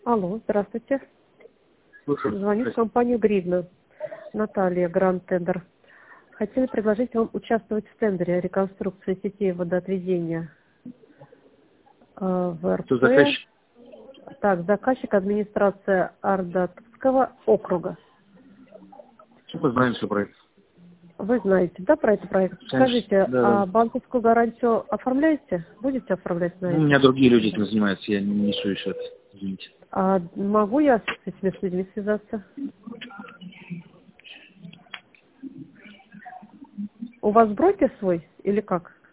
Алло, здравствуйте. Слушаю. Звоню в компанию «Гривна». Наталья, Гранд Тендер. Хотели предложить вам участвовать в тендере реконструкции сетей водоотведения в Кто РП. заказчик? Так, заказчик администрация Ардатского округа. Мы знаем все про это. Вы знаете, да, про этот проект? Конечно. Скажите, Да. а банковскую гарантию оформляете? Будете оформлять на Ну, у это? меня другие люди этим занимаются, я не несу еще это. Извините. А могу я с этими людьми связаться? У вас брокер свой или как?